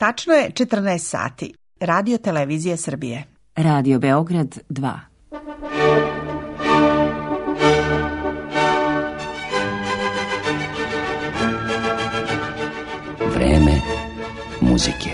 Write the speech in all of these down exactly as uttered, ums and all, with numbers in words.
Tačno je četrnaest sati. Radio Televizije Srbije. Radio Beograd dva. Vreme muzike.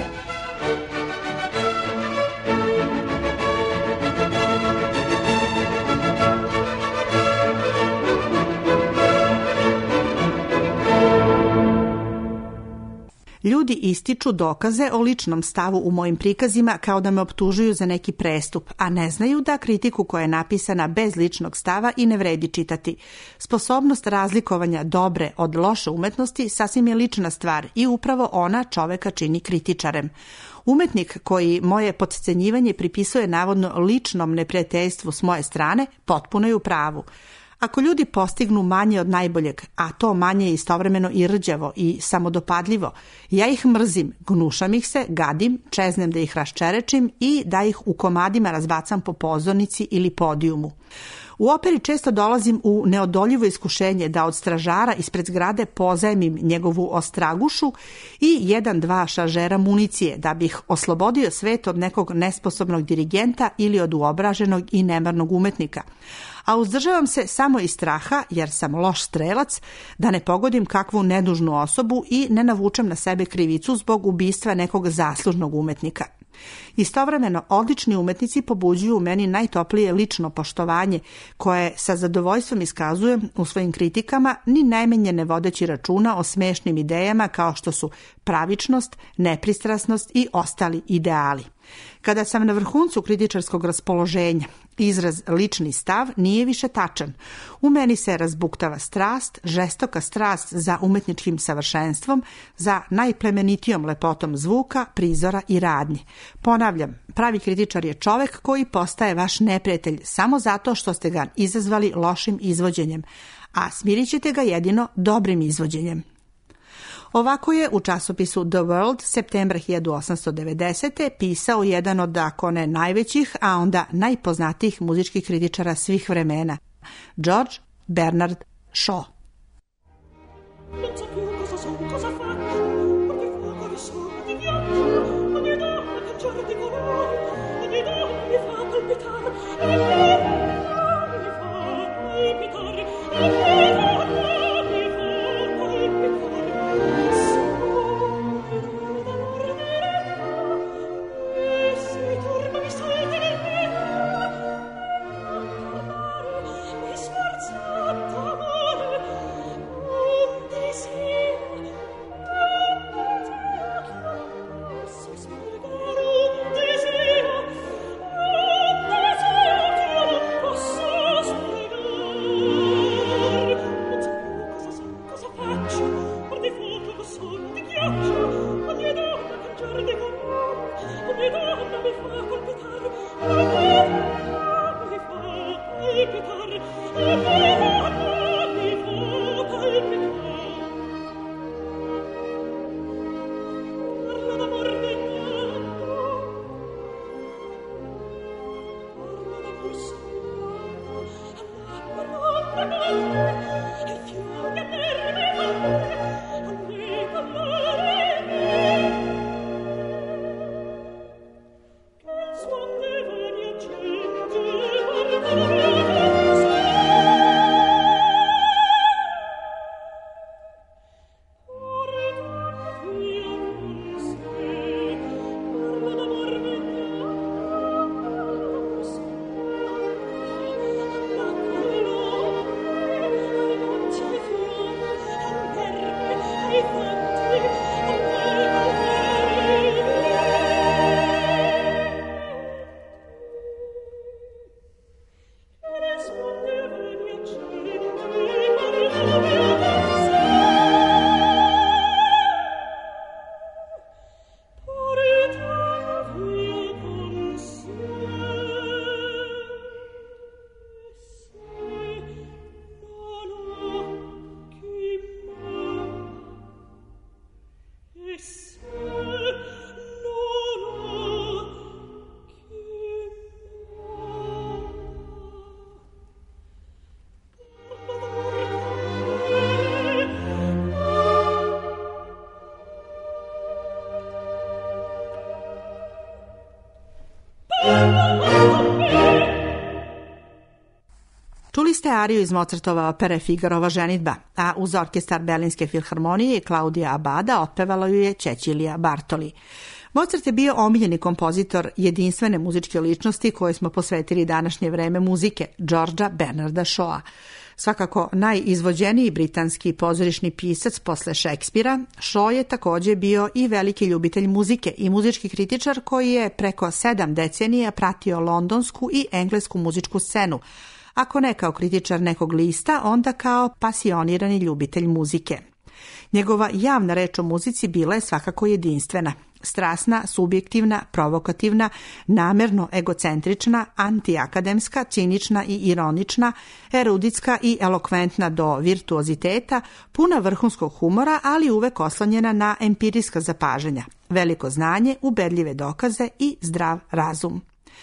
Ljudi ističu dokaze o ličnom stavu u mojim prikazima kao da me optužuju za neki prestup, a ne znaju da kritiku koja je napisana bez ličnog stava i ne vredi čitati. Sposobnost razlikovanja dobre od loše umetnosti sasvim je lična stvar i upravo ona čoveka čini kritičarem. Umetnik koji moje potcenjivanje pripisuje navodno ličnom neprijateljstvu s moje strane, potpuno je u pravu. Ako ljudi postignu manje od najboljeg, a to manje je istovremeno i rđavo i samodopadljivo, ja ih mrzim, gnušam ih se, gadim, čeznem da ih raščerečim i da ih u komadima razbacam po pozornici ili podijumu. U operi često dolazim u neodoljivo iskušenje da od stražara ispred zgrade pozajmim njegovu ostragušu i jedan, dva šaržera municije da bih oslobodio svet od nekog nesposobnog dirigenta ili od uobraženog i nemarnog umetnika. A uzdržavam se samo iz straha, jer sam loš strelac, da ne pogodim kakvu nedužnu osobu i ne navučem na sebe krivicu zbog ubistva nekog zaslužnog umetnika. Istovremeno, odlični umetnici pobuđuju u meni najtoplije lično poštovanje, koje sa zadovoljstvom iskazujem u svojim kritikama, ni najmanje ne vodeći računa o smešnim idejama kao što su pravičnost, nepristrasnost i ostali ideali. Kada sam na vrhuncu kritičarskog raspoloženja, izraz lični stav nije više tačan. U meni se razbuktava strast, žestoka strast za umetničkim savršenstvom, za najplemenitijom lepotom zvuka, prizora i radnje. Ponavljam, pravi kritičar je čovek koji postaje vaš neprijatelj samo zato što ste ga izazvali lošim izvođenjem, a smirit ćete ga jedino dobrim izvođenjem. Ovako je u časopisu The World septembra hiljadu osamsto devedesete. pisao jedan od, ako ne najvećih, a onda najpoznatijih muzičkih kritičara svih vremena, George Bernard Shaw. Sforza t'amore, onde si Čuli ste ariju iz Mozartove opere Figarova ženidba, a uz orkestar Berlinske filharmonije i Klaudija Abada otpevala ju je Cecilia Bartoli. Mozart je bio omiljeni kompozitor jedinstvene muzičke ličnosti koje smo posvetili današnje vreme muzike, Georgea Bernarda Shawa. Svakako najizvođeniji britanski pozorišni pisac posle Šekspira, Shaw je također bio i veliki ljubitelj muzike i muzički kritičar koji je preko sedam decenija pratio londonsku i englesku muzičku scenu, ako ne kao kritičar nekog lista, onda kao pasionirani ljubitelj muzike. Njegova javna reč o muzici bila je svakako jedinstvena. Strasna, subjektivna, provokativna, namerno egocentrična, antiakademska, cinična i ironična, eruditska i elokventna do virtuoziteta, puna vrhunskog humora, ali uvek oslonjena na empirijska zapažanja, veliko znanje, ubedljive dokaze i zdrav razum.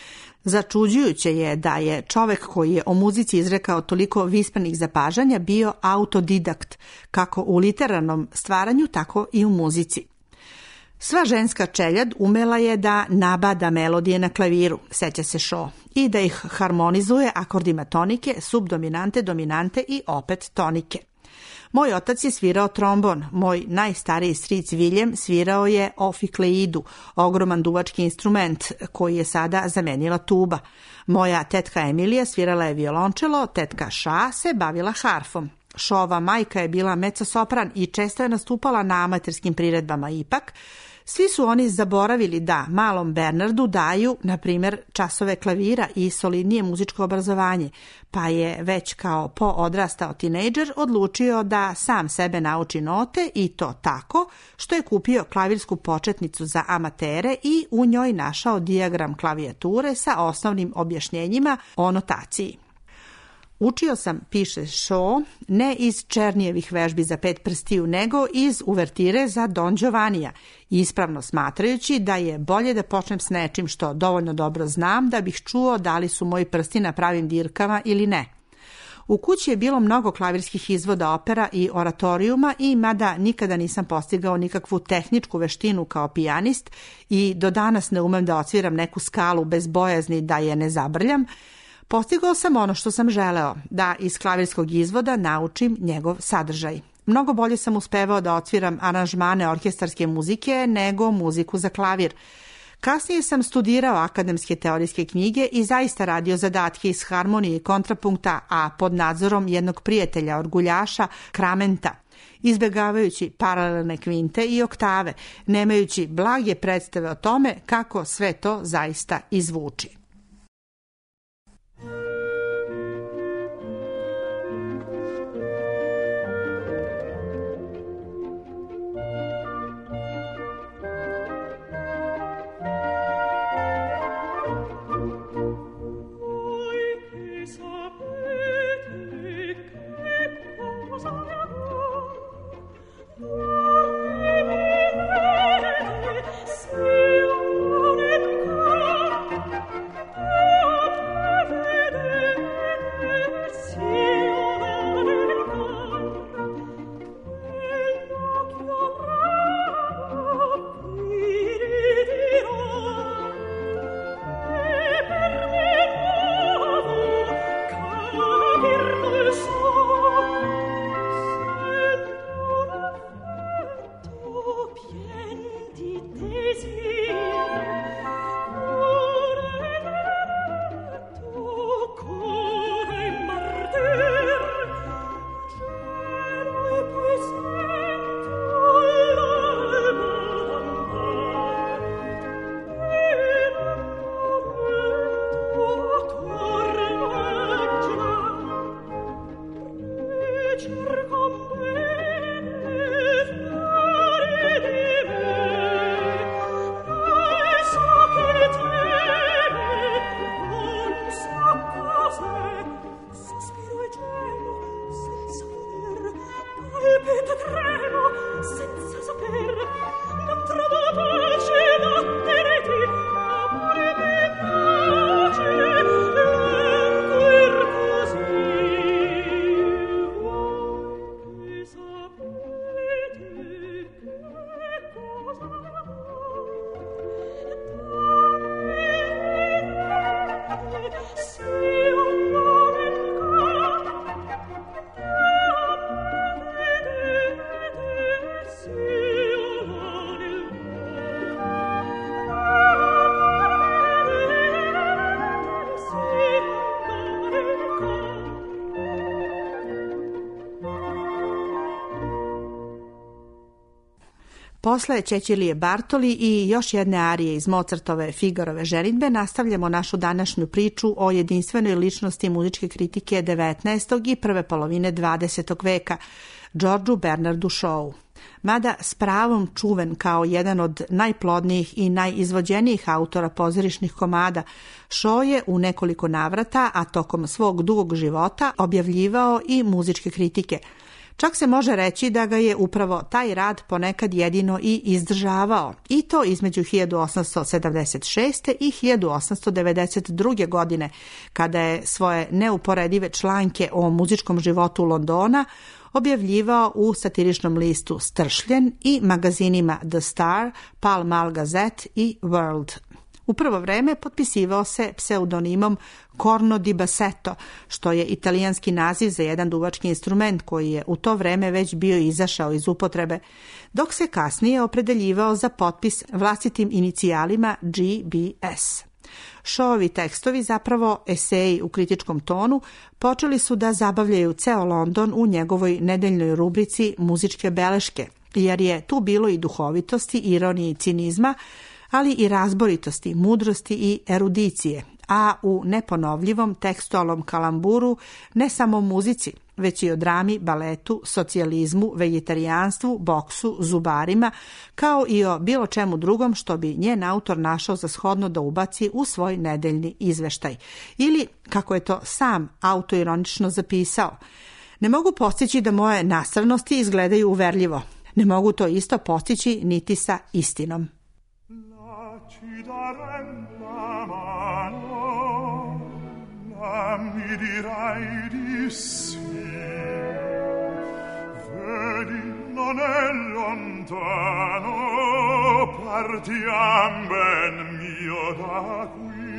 Začuđujuće je da je čovek koji je o muzici izrekao toliko vispanih zapažanja bio autodidakt, kako u literarnom stvaranju, tako i u muzici. Sva ženska čeljad umela je da nabada melodije na klaviru, seća se Shaw, i da ih harmonizuje akordima tonike, subdominante, dominante i opet tonike. Moj otac je svirao trombon, moj najstariji stric William svirao je ofikleidu, ogroman duvački instrument koji je sada zamenila tuba. Moja tetka Emilija svirala je violončelo, tetka Ša se bavila harfom. Shawova majka je bila mezzo-sopran i često je nastupala na amaterskim priredbama. Ipak, svi su oni zaboravili da malom Bernardu daju, na primjer, časove klavira i solidnije muzičko obrazovanje, pa je već kao poodrastao tinejdžer odlučio da sam sebe nauči note i to tako što je kupio klavirsku početnicu za amatere i u njoj našao dijagram klavijature sa osnovnim objašnjenjima o notaciji. Učio sam, piše Shaw, ne iz Černijevih vežbi za pet prstiju, nego iz uvertire za Don Giovannija, ispravno smatrajući da je bolje da počnem s nečim što dovoljno dobro znam da bih čuo da li su moji prsti na pravim dirkama ili ne. U kući je bilo mnogo klavirskih izvoda opera i oratorijuma i mada nikada nisam postigao nikakvu tehničku veštinu kao pijanist i do danas ne umem da odsviram neku skalu bez bojazni da je ne zabrljam, postigao sam ono što sam želeo, da iz klavirskog izvoda naučim njegov sadržaj. Mnogo bolje sam uspevao da odsviram aranžmane orkestarske muzike nego muziku za klavir. Kasnije sam studirao akademske teorijske knjige i zaista radio zadatke iz harmonije i kontrapunkta, a pod nadzorom jednog prijatelja, orguljaša, Kramenta, izbjegavajući paralelne kvinte i oktave, nemajući blage predstave o tome kako sve to zaista izvuči. Posle Cecilije Bartoli i još jedne arije iz Mozartove Figarove ženidbe nastavljamo našu današnju priču o jedinstvenoj ličnosti muzičke kritike devetnaestog i prve polovine dvadesetog veka, Georgeu Bernardu Shawu. Mada s pravom čuven kao jedan od najplodnijih i najizvođenijih autora pozorišnih komada, Shaw je u nekoliko navrata, a tokom svog dugog života, objavljivao i muzičke kritike. Čak se može reći da ga je upravo taj rad ponekad jedino i izdržavao, i to između hiljadu osamsto sedamdeset šeste i hiljadu osamsto devedeset druge. godine, kada je svoje neuporedive članke o muzičkom životu Londona objavljivao u satiričnom listu Stršljen i magazinima The Star, Pall Mall Gazette i World. U prvo vreme potpisivao se pseudonimom Corno di Bassetto, što je italijanski naziv za jedan duvački instrument koji je u to vreme već bio izašao iz upotrebe, dok se kasnije opredeljivao za potpis vlastitim inicijalima G B S. Shawovi tekstovi, zapravo eseji u kritičkom tonu, počeli su da zabavljaju ceo London u njegovoj nedeljnoj rubrici Muzičke beleške, jer je tu bilo i duhovitosti, ironije i cinizma, ali i razboritosti, mudrosti i erudicije, a u neponovljivom tekstualnom kalamburu ne samo muzici, već i o drami, baletu, socijalizmu, vegetarijanstvu, boksu, zubarima, kao i o bilo čemu drugom što bi njen autor našao za shodno da ubaci u svoj nedeljni izveštaj. Ili, kako je to sam autoironično zapisao, ne mogu postići da moje nasravnosti izgledaju uverljivo. Ne mogu to isto postići niti sa istinom. Mi dirai di sì, vedi non è lontano, partiam ben mio da qui.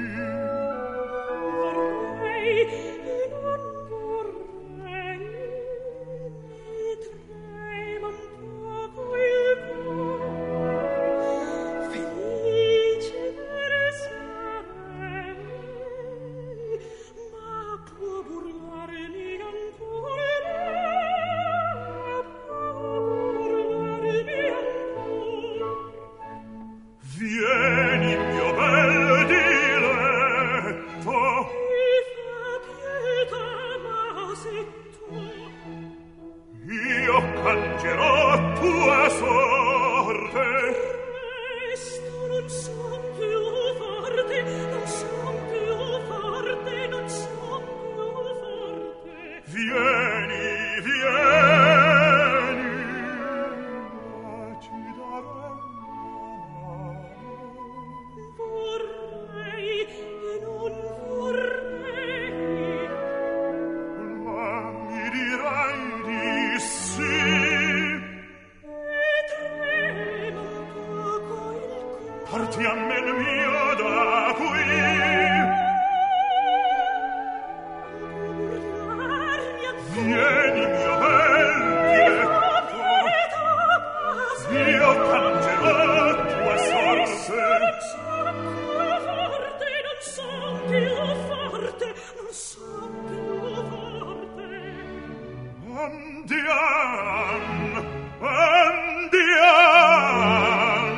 Vorrei e non vorrei, mi trema un poco il cuore, felice restare. Può burlarmi ancora, può burlarmi ancora. Vieni, mio bel diletto, mi fa pietà, ma se tu io cangerò tua sorte. Presto non son più forte, non son più forte, non son. Vieni, vieni, ma ci darò vorrei e non vorrei, ma mi dirai di sì, e trema un poco il cuore. Partiam ben mio da qui. Vieni, mio bel diletto, io cangerò tua sorte. Non son più forte, non son più forte. Andiam, andiam.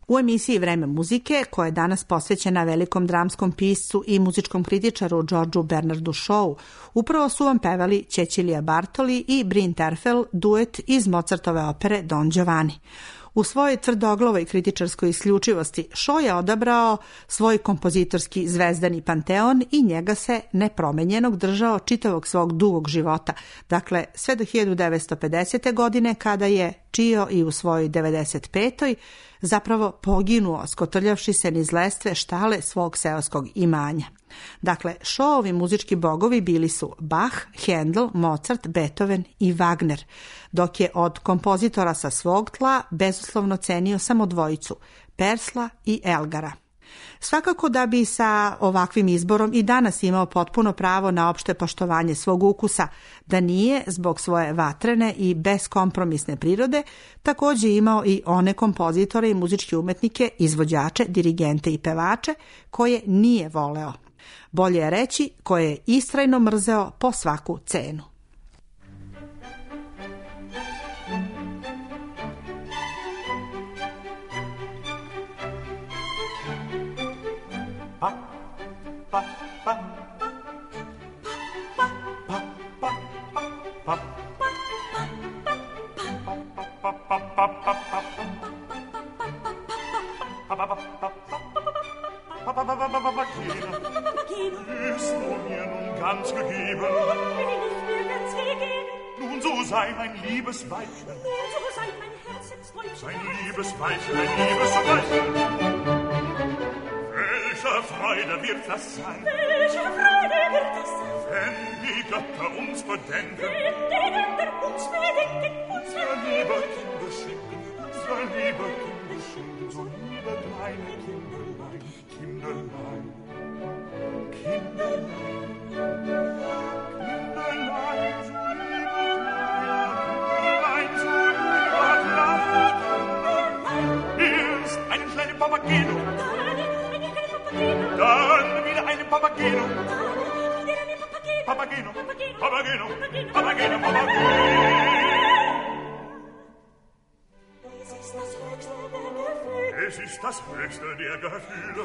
U emisiji Vreme muzike, koja je danas posvećena velikom dramskom piscu i muzičkom kritičaru Georgeu Bernardu Shawu, upravo su vam pevali Cecilia Bartoli i Bryn Terfel duet iz Mozartove opere Don Giovanni. U svojoj tvrdoglavoj kritičarskoj isključivosti Shaw je odabrao svoj kompozitorski zvezdani panteon i njega se nepromenjenog držao čitavog svog dugog života, dakle sve do hiljadu devetsto pedesete. godine kada je čio i u svojoj devedeset petoj zapravo poginuo skotrljavši se niz lestve štale svog seoskog imanja. Dakle, Shawovi muzički bogovi bili su Bach, Handel, Mozart, Beethoven i Wagner, dok je od kompozitora sa svog tla bezuslovno cenio samo dvojicu, Persla i Elgara. Svakako da bi sa ovakvim izborom i danas imao potpuno pravo na opšte poštovanje svog ukusa, da nije, zbog svoje vatrene i beskompromisne prirode, također imao i one kompozitore i muzičke umetnike, izvođače, dirigente i pevače, koje nije voleo. Bolje je reći koje je istrajno mrzeo po svaku cenu. Pa, pa, pa, pa, pa, pa, pa, Ist du mir nun ganz gegeben? Bin ich mir ganz gegeben? Nun so sei mein liebes Weibchen, Nun so sei mein Herzensweibchen, mein liebes Weibchen, mein liebes Weibchen. Welche Freude wird das sein, welche Freude wird es sein, wenn die Götter uns bedenken, wenn die Götter uns bedenken, unser unser liebe Kinder schenken, unser liebe Kinder schenken, so liebe kleine Kinderlein, Kinderlein, Kinderlein, Kinderlein, so liebe Kinderlein, so liebe kleine Kinderlein. Erst ein kleiner Papageno, dann wieder ein Papageno, Papageno, Papageno, Papageno, Papageno. Es ist das höchste der Gefühle.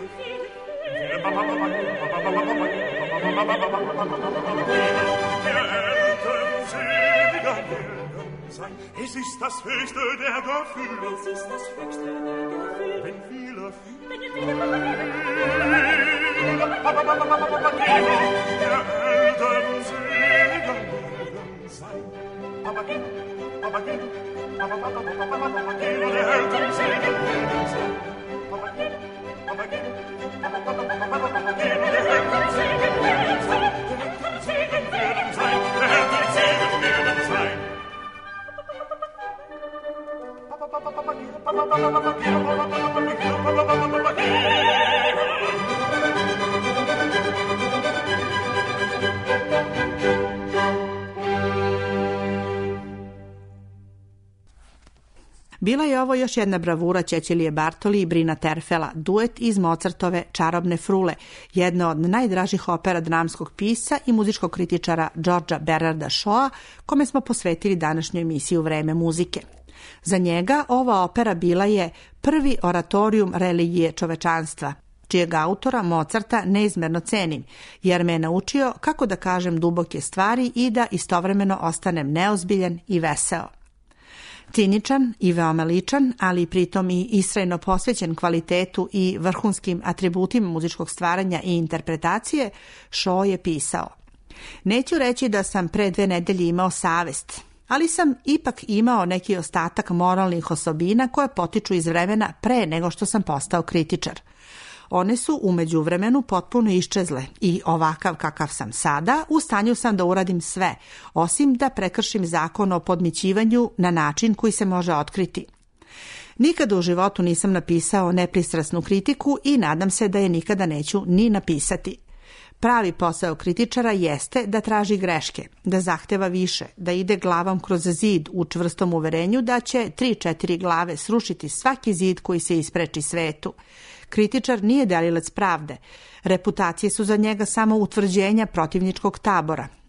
Der Eltern seliger werden sein. Es ist das höchste der Gefühle. Es ist das höchste der Gefühle, Wenn viele, wenn ihr wieder Papageno, Papageno, der Eltern seliger werden sein. Papageno, Papageno, Papageno, der Eltern seliger werden sein. Papageno, Papageno, Papageno, der Eltern seliger werden sein. Der Eltern seliger werden sein. Der Eltern seliger werden sein. Bila je ovo još jedna bravura Cecilije Bartoli i Bryna Terfela, duet iz Mozartove Čarobne frule, jedna od najdražih opera dramskog pisca i muzičkog kritičara Georgea Bernarda Shawa, kome smo posvetili današnju emisiju Vreme muzike. Za njega ova opera bila je prvi oratorijum religije čovečanstva, čijeg autora Mozarta neizmerno cenim, jer me je naučio kako da kažem duboke stvari i da istovremeno ostanem neozbiljan i veseo. Ciničan i veoma ličan, ali pritom i istrajno posvećen kvalitetu i vrhunskim atributima muzičkog stvaranja i interpretacije, Shaw je pisao: neću reći da sam pre dve nedelje imao savest, ali sam ipak imao neki ostatak moralnih osobina koje potiču iz vremena pre nego što sam postao kritičar. One su u međuvremenu potpuno iščezle i ovakav kakav sam sada, u stanju sam da uradim sve, osim da prekršim zakon o podmićivanju na način koji se može otkriti. Nikada u životu nisam napisao nepristrasnu kritiku i nadam se da je nikada neću ni napisati. Pravi posao kritičara jeste da traži greške, da zahteva više, da ide glavom kroz zid u čvrstom uverenju da će tri četiri glave srušiti svaki zid koji se ispreči svetu. Kritičar nije delilac pravde. Reputacije su za njega samo utvrđenja protivničkog tabora,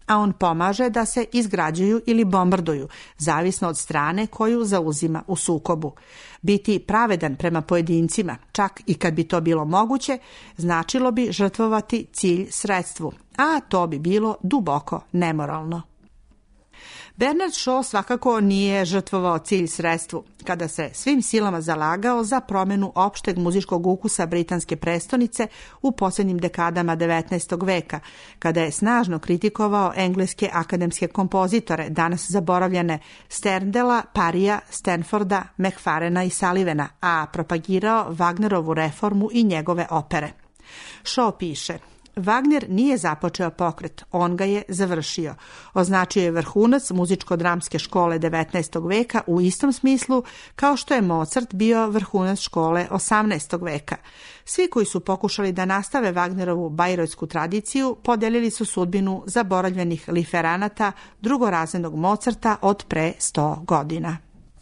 a on pomaže da se izgrađuju ili bombarduju, zavisno od strane koju zauzima u sukobu. Biti pravedan prema pojedincima, čak i kad bi to bilo moguće, značilo bi žrtvovati cilj sredstvu, a to bi bilo duboko nemoralno. Bernard Shaw svakako nije žrtvovao cilj sredstvu, kada se svim silama zalagao za promjenu opšteg muzičkog ukusa britanske prestonice u posljednjim dekadama devetnaestog veka, kada je snažno kritikovao engleske akademske kompozitore, danas zaboravljene Sterndela, Parija, Stanforda, Macfarena i Sullivana, a propagirao Wagnerovu reformu i njegove opere. Shaw piše: Wagner nije započeo pokret, on ga je završio. Označio je vrhunac muzičko-dramske škole devetnaestog veka u istom smislu kao što je Mozart bio vrhunac škole osamnaestog veka. Svi koji su pokušali da nastave Wagnerovu bajrojsku tradiciju podelili su sudbinu zaboravljenih liferanata drugorazrednog Mozarta od pre sto godina.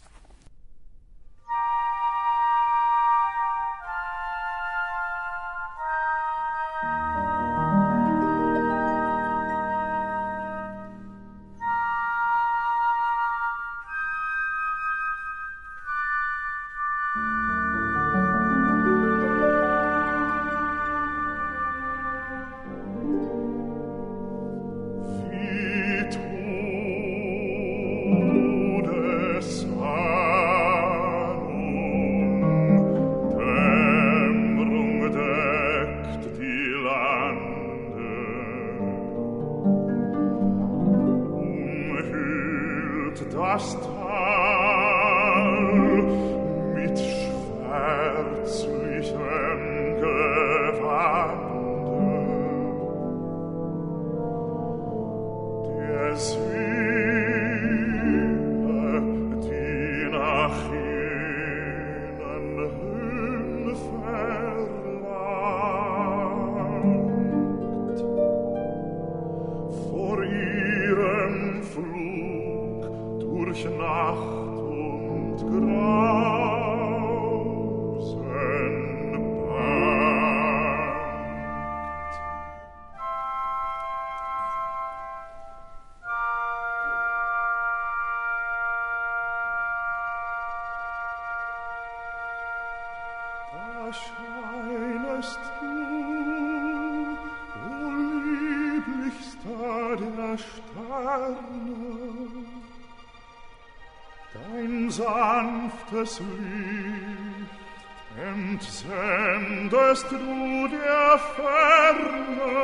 Das Tal mit schwärzlichem Gewande, der Sühne, die nach jenen Höhen verlangt, vor ihrem Flug durch Nacht und Grausen bangt. Da scheinest du, o lieblichster der Sterne, dein sanftes Licht entsendest du der Ferne,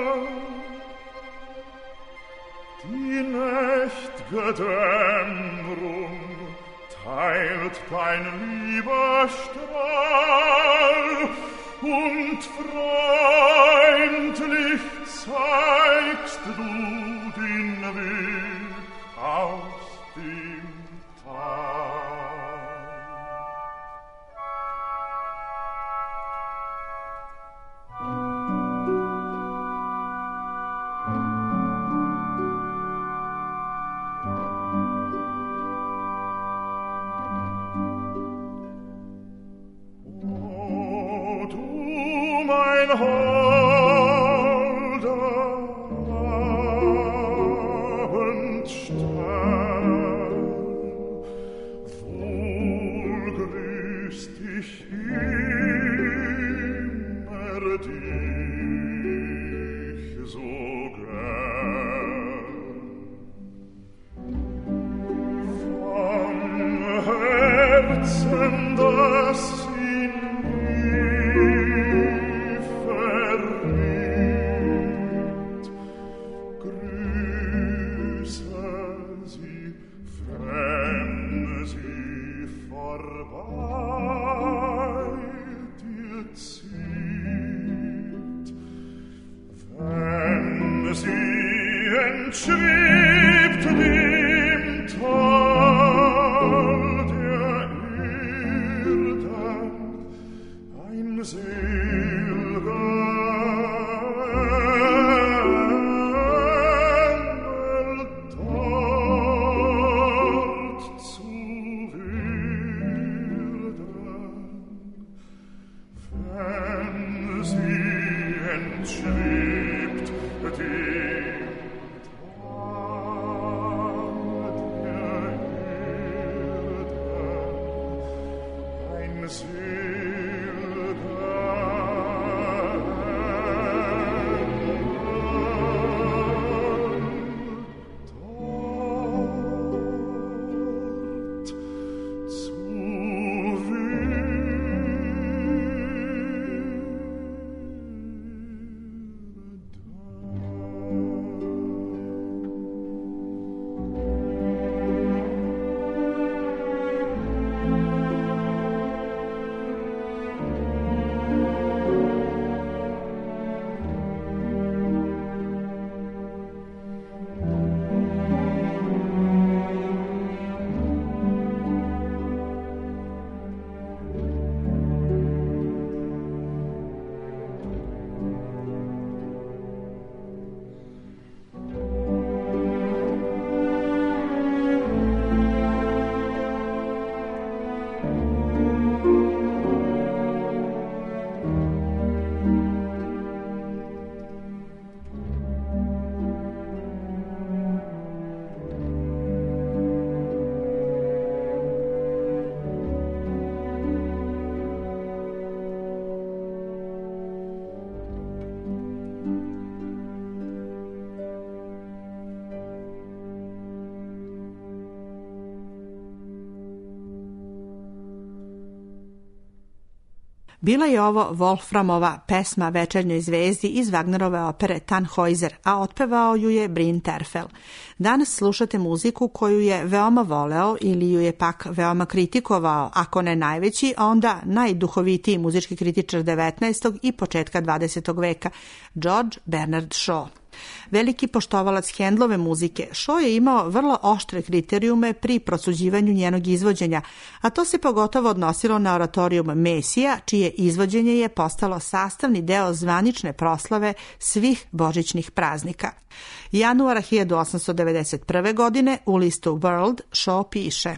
die nächt'ge Dämmerung teilt dein lieber Strahl und freundlich zeigst du den Weg aus dem schwebt dem Tal der Erde ein sel'ger Engel dort zu werden, wenn sie entschwebt dem Tal. Bila je ovo Wolframova pesma Večernjoj zvezdi iz Wagnerove opere Tannhäuser, a otpevao ju je Bryn Terfel. Danas slušate muziku koju je veoma voleo ili ju je pak veoma kritikovao, ako ne najveći, onda najduhovitiji muzički kritičar devetnaestog i početka dvadesetog veka, George Bernard Shaw. Veliki poštovalac Handlove muzike, Shaw je imao vrlo oštre kriterijume pri prosuđivanju njenog izvođenja, a to se pogotovo odnosilo na oratorijum Mesija, čije izvođenje je postalo sastavni deo zvanične proslave svih božićnih praznika. Januara hiljadu osamsto devedeset prve. godine u listu World Shaw piše: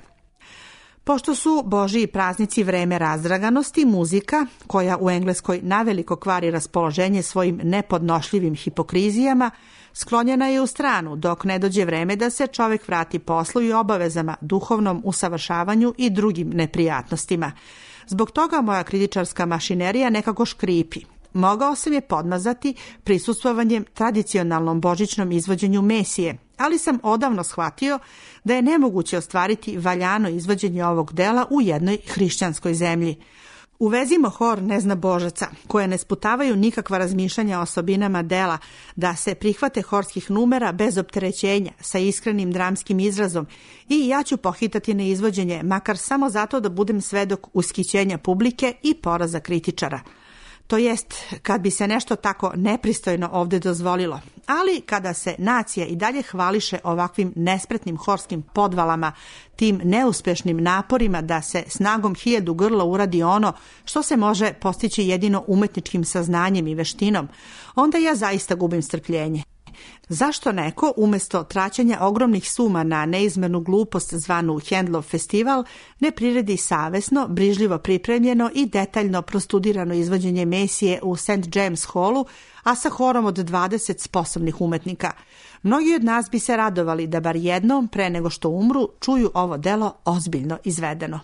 Pošto su Božiji praznici vreme razdraganosti, muzika, koja u Engleskoj naveliko kvari raspoloženje svojim nepodnošljivim hipokrizijama, sklonjena je u stranu dok ne dođe vreme da se čovek vrati poslu i obavezama, duhovnom usavršavanju i drugim neprijatnostima. Zbog toga moja kritičarska mašinerija nekako škripi. Mogao sam je podmazati prisustvovanjem tradicionalnom božićnom izvođenju Mesije, ali sam odavno shvatio da je nemoguće ostvariti valjano izvođenje ovog dela u jednoj hrišćanskoj zemlji. Uvezimo hor Nezna Božaca, koje ne sputavaju nikakva razmišljanja o osobinama dela, da se prihvate horskih numera bez opterećenja, sa iskrenim dramskim izrazom, i ja ću pohitati na izvođenje, makar samo zato da budem svedok ushićenja publike i poraza kritičara. To jest, kad bi se nešto tako nepristojno ovde dozvolilo. Ali kada se nacija i dalje hvališe ovakvim nespretnim horskim podvalama, tim neuspešnim naporima da se snagom hiljadu grla uradi ono što se može postići jedino umetničkim saznanjem i veštinom, onda ja zaista gubim strpljenje. Zašto neko, umesto traćanja ogromnih suma na neizmernu glupost zvanu Handlov festival, ne priredi savesno, brižljivo pripremljeno i detaljno prostudirano izvođenje Mesije u Saint James Hallu, a sa horom od dvadeset sposobnih umetnika? Mnogi od nas bi se radovali da bar jednom, pre nego što umru, čuju ovo delo ozbiljno izvedeno.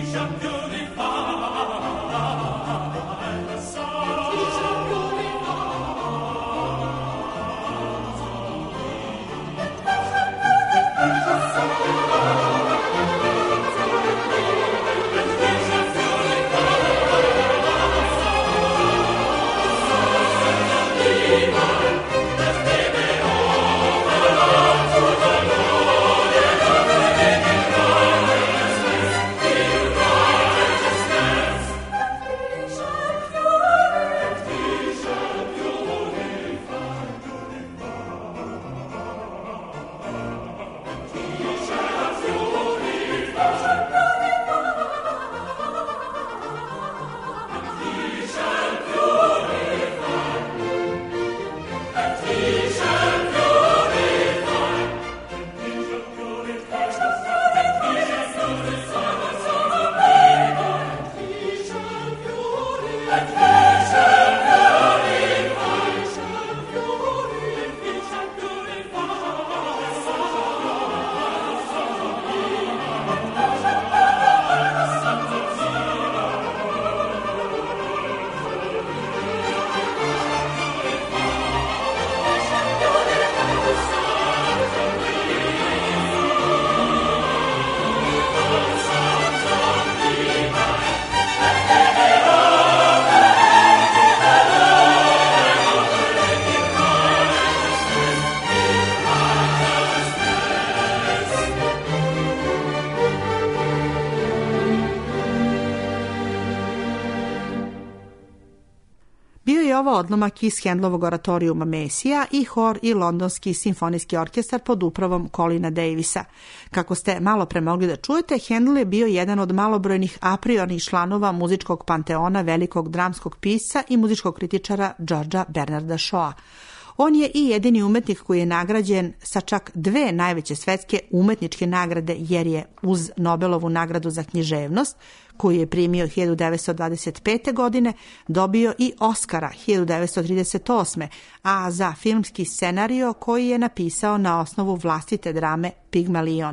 Ovo odlomak iz Handlovog oratorijuma Mesija i hor i Londonski simfonijski orkestar pod upravom Colina Davisa. Kako ste malo pre mogli da čujete, Handel je bio jedan od malobrojnih a priornih članova muzičkog panteona velikog dramskog pisca i muzičkog kritičara Georgea Bernarda Shawa. On je i jedini umetnik koji je nagrađen sa čak dve najveće svetske umetničke nagrade, jer je uz Nobelovu nagradu za književnost, koju je primio hiljadu devetsto dvadeset pete. godine, dobio i Oscara hiljadu devetsto trideset osme. a za filmski scenario koji je napisao na osnovu vlastite drame Pigmalion.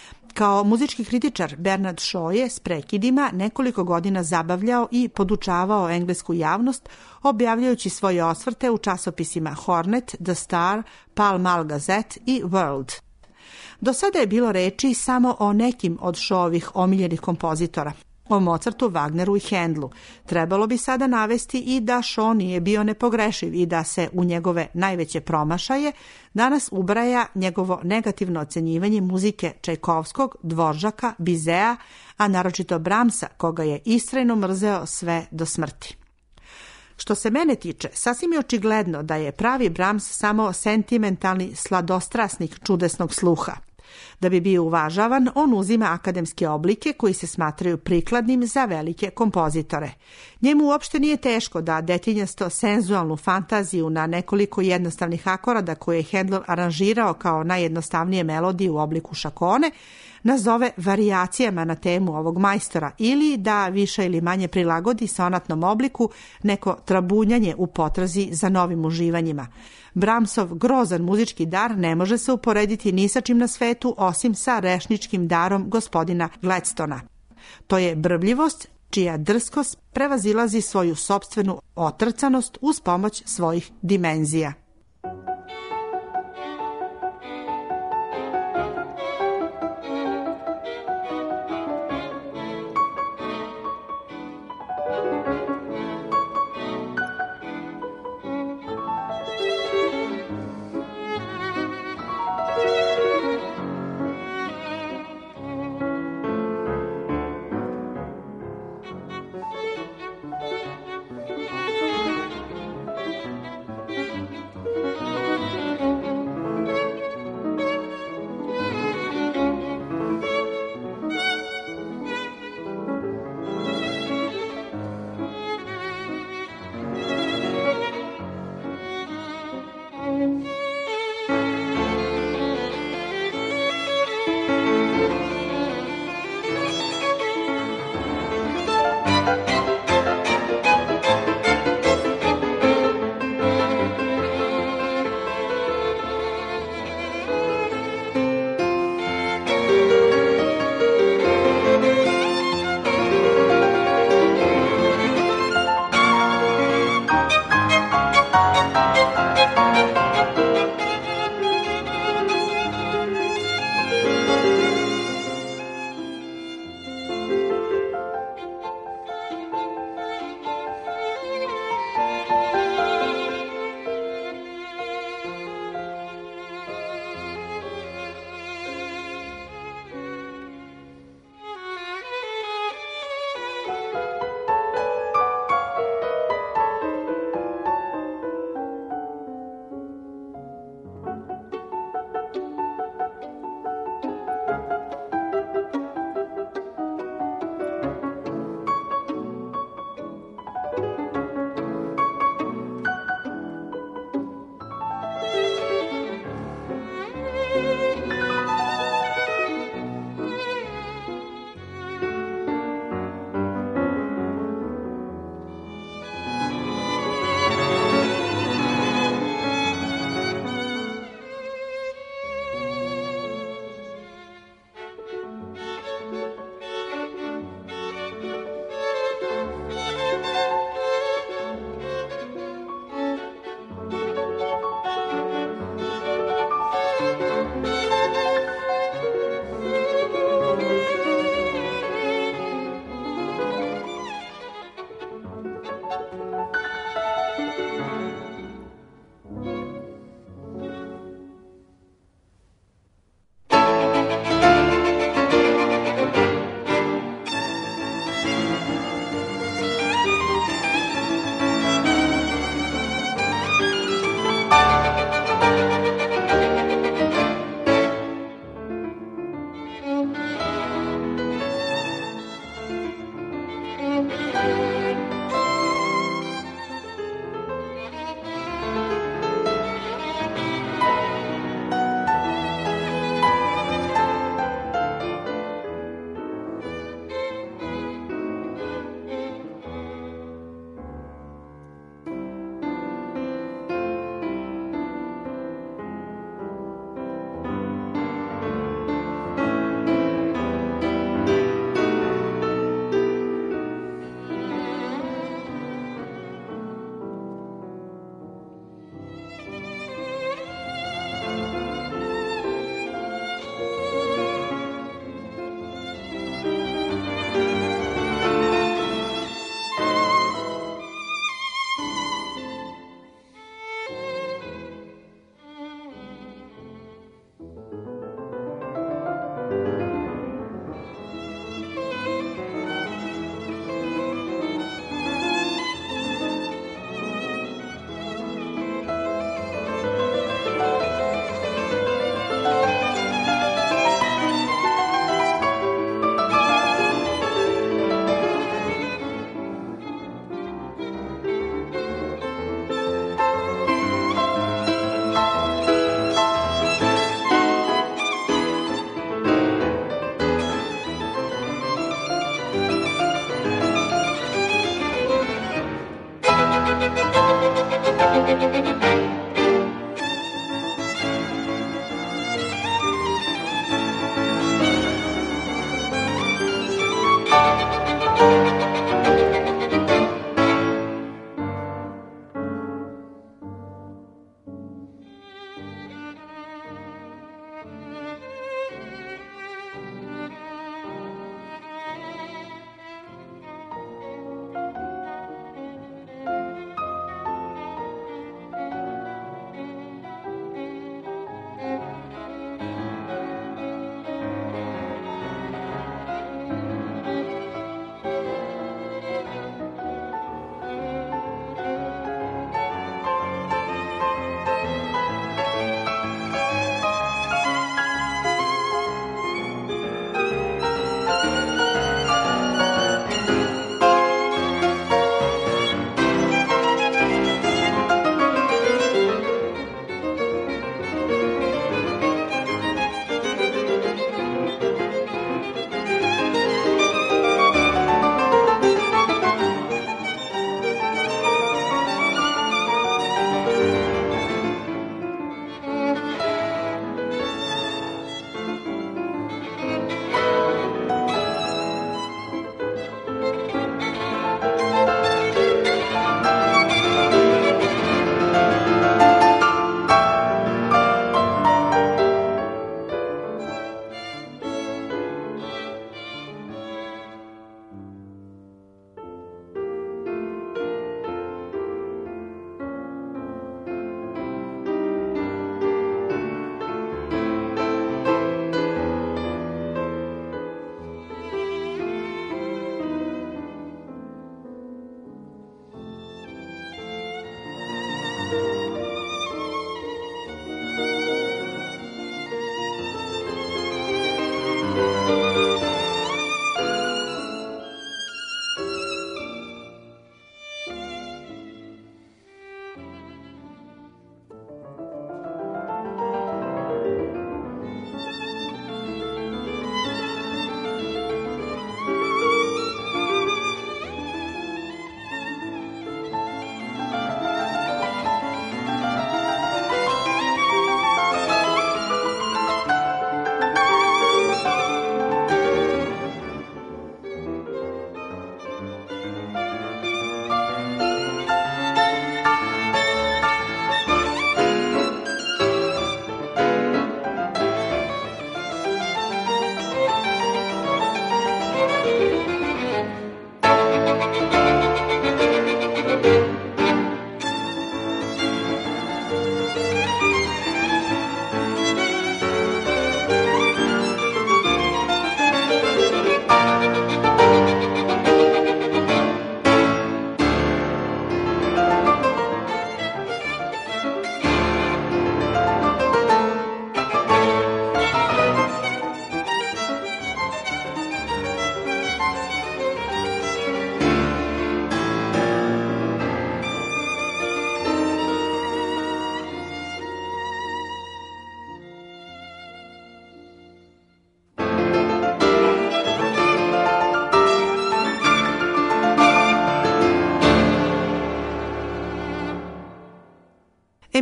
Kao muzički kritičar, Bernard Shaw je s prekidima nekoliko godina zabavljao i podučavao englesku javnost, objavljajući svoje osvrte u časopisima Hornet, The Star, Pall Mall Gazette i World. Do sada je bilo reči samo o nekim od Shawovih omiljenih kompozitora, o Mozartu, Wagneru i Handelu. Trebalo bi sada navesti i da Shaw nije bio nepogrešiv i da se u njegove najveće promašaje danas ubraja njegovo negativno ocenjivanje muzike Čajkovskog, Dvoržaka, Bizea, a naročito Brahmsa, koga je istrajno mrzeo sve do smrti. Što se mene tiče, sasvim je očigledno da je pravi Brahms samo sentimentalni sladostrasnik čudesnog sluha. Da bi bio uvažavan, on uzima akademske oblike koji se smatraju prikladnim za velike kompozitore. Njemu uopšte nije teško da detinjasto senzualnu fantaziju na nekoliko jednostavnih akorada koje je Handel aranžirao kao najjednostavnije melodije u obliku šakone, nazove varijacijama na temu ovog majstora ili da više ili manje prilagodi sonatnom obliku neko trabunjanje u potrazi za novim uživanjima. Brahmsov grozan muzički dar ne može se uporediti ni sa čim na svetu osim sa rešničkim darom gospodina Gladstona. To je brbljivost čija drskost prevazilazi svoju sopstvenu otrcanost uz pomoć svojih dimenzija.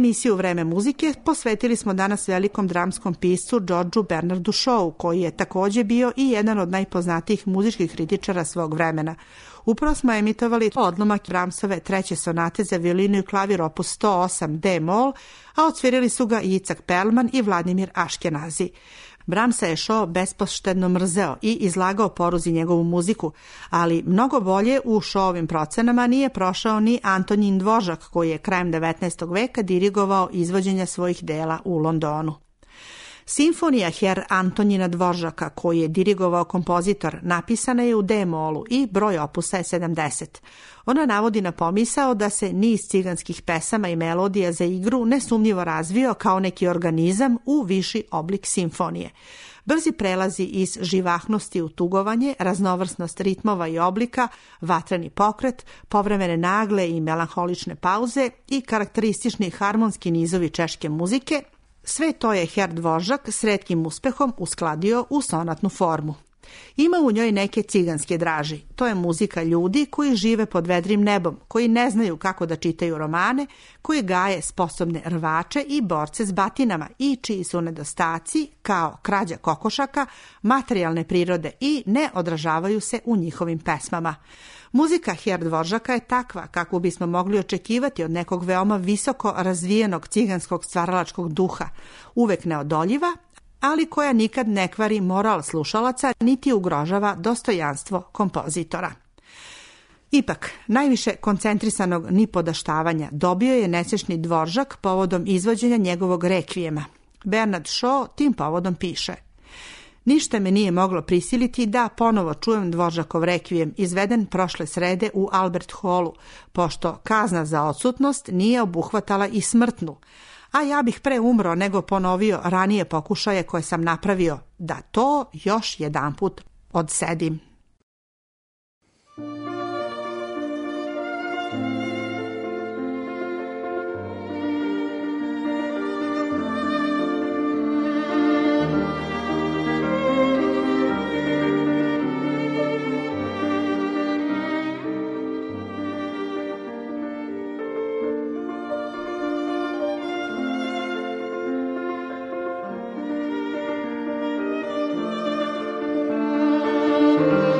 Emisiju Vreme muzike posvetili smo danas velikom dramskom piscu Georgeu Bernardu Shawu, koji je takođe bio i jedan od najpoznatijih muzičkih kritičara svog vremena. Upravo smo emitovali odlomak Brahmsove treće sonate za violinu i klavir opus sto osam D-mol, a odsvirali su ga Jicak Perlman i Vladimir Aškenazi. Brahmsa je Shaw bespoštedno mrzeo i izlagao poruzi njegovu muziku, ali mnogo bolje u Shawovim procenama nije prošao ni Antonijin Dvořák, koji je krajem devetnaestog veka dirigovao izvođenja svojih dela u Londonu. Simfonija Herr Antonijina Dvořáka, koji je dirigovao kompozitor, napisana je u D-molu i broj opusa je sedamdeset. Ona navodi na pomisao da se niz ciganskih pesama i melodija za igru nesumnjivo razvio kao neki organizam u viši oblik simfonije. Brzi prelazi iz živahnosti u tugovanje, raznovrsnost ritmova i oblika, vatreni pokret, povremene nagle i melanholične pauze i karakteristični harmonski nizovi češke muzike, sve to je Herr Dvořák s retkim uspehom uskladio u sonatnu formu. Ima u njoj neke ciganske draži. To je muzika ljudi koji žive pod vedrim nebom, koji ne znaju kako da čitaju romane, koji gaje sposobne rvače i borce s batinama i čiji su nedostaci, kao krađa kokošaka, materijalne prirode i ne odražavaju se u njihovim pesmama. Muzika Herr Dvořáka je takva kakvu bismo mogli očekivati od nekog veoma visoko razvijenog ciganskog stvaralačkog duha, uvek neodoljiva, ali koja nikad ne kvari moral slušalaca niti ugrožava dostojanstvo kompozitora. Ipak, najviše koncentrisanog nipodaštavanja dobio je nesrećni Dvořák povodom izvođenja njegovog rekvijema. Bernard Shaw tim povodom piše: Ništa me nije moglo prisiliti da ponovo čujem Dvořákov rekvijem izveden prošle srede u Albert Hallu, pošto kazna za odsutnost nije obuhvatala i smrtnu, a ja bih pre umro nego ponovio ranije pokušaje koje sam napravio, da to još jedanput odsedim. Thank you.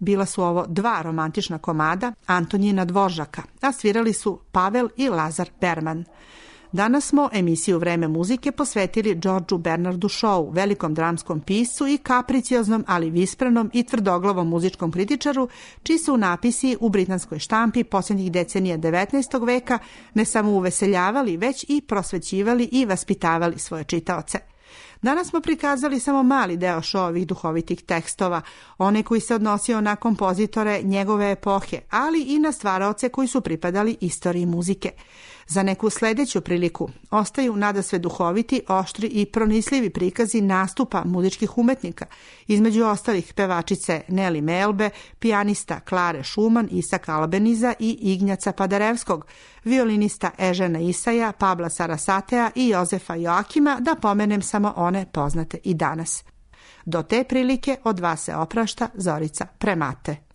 Bila su ovo dva romantična komada Antonijina Dvoržaka, a svirali su Pavel i Lazar Berman. Danas smo emisiju Vreme muzike posvetili Georgeu Bernardu Shawu, velikom dramskom piscu i kapricioznom, ali visprenom i tvrdoglavom muzičkom kritičaru, čiji su napisi u britanskoj štampi posljednjih decenija devetnaestog veka ne samo uveseljavali, već i prosvećivali i vaspitavali svoje čitaoce. Danas smo prikazali samo mali deo Shawovih duhovitih tekstova, one koji se odnosio na kompozitore njegove epohe, ali i na stvaraoce koji su pripadali istoriji muzike. Za neku sledeću priliku ostaju nadasve duhoviti, oštri i pronicljivi prikazi nastupa muzičkih umetnika, između ostalih pevačice Nelly Melbe, pijanista Klare Schumann, Isaka Albeniza i Ignjaca Paderewskog, violinista Ežena Isaja, Pabla Sarasatea i Jozefa Joakima, da pomenem samo one poznate i danas. Do te prilike od vas se oprašta Zorica Premate.